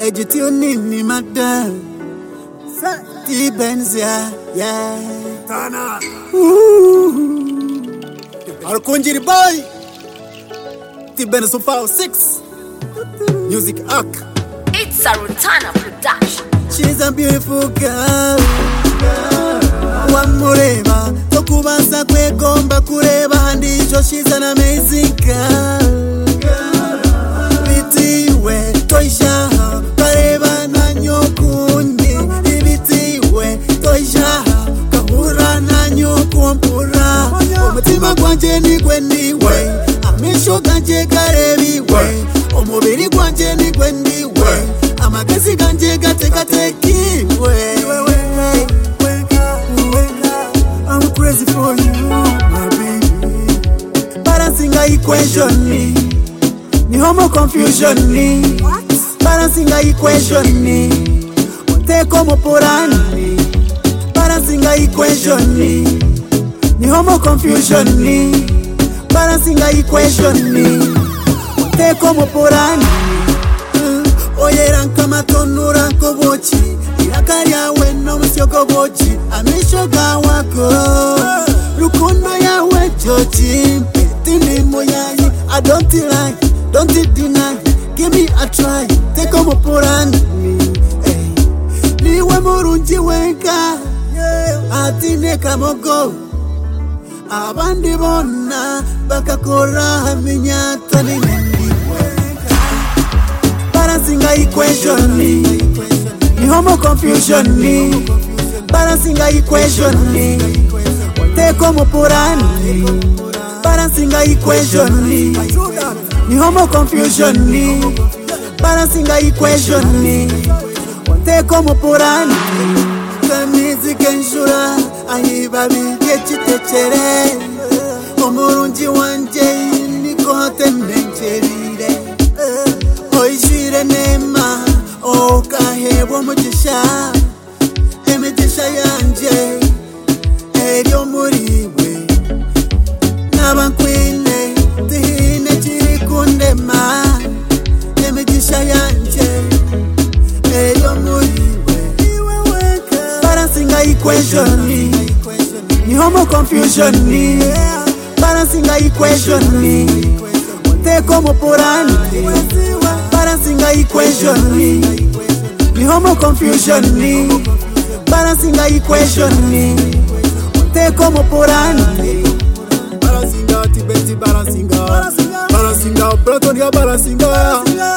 Ejitionini madam T-Benzia, yeah Tana Arkunjiri boy T-Ben Super 6 Music Arc. It's a Rutana production. She's a beautiful girl Wamureba Tokubasa kwe gomba kureba Handisho she's an amazing girl Bitiwe Toisha Kareba na nyokundi Ibitiwe Toisha Kahura na nyokumpura Umutima kwanje ni gwendiwe Amisho kanje karebiwe Umubiri kwanje ni gwendiwe Amagezi kanje gatekiwe I'm crazy for you, my baby. Balancing a equation ni homo confusion ni. Balancing a equation ni Teko moporani. Balancing a equation ni homo confusion ni. Balancing a equation ni Teko moporani. Oyera kama tonura kobochi Irakaria weno msioko bochi Amishoga wako Rukundo ya wechochi Petini moyani I don't lie, don't deny Give me a try, take on mopurani Niwe murunji wenka Atine kamogo Abandi bona Bakakora minyata ni Balancing a equation ni homo confusion ni. Balancing a equation Teko mopurani. Balancing a equation ni homo confusion ni. Balancing a equation Teko mopurani. Kamizi kenshura ahibabi kechitechere Omurunji wanje nikote mbencherire Oishire nema okahebwa mugisha Emigisha yanje Eryo muriwe Nabankwine Tihine chiri kundema Emigisha yanje Eryo muriwe Balancing a equation ni homo confusion ni. Balancing a equation Teko mopurani. Balancing a equation ni homo confusion ni. Balancing a equation Teko mopurani. Balancing out, T-Ben, balancing out. Balancing out, Bratonia, balancing out.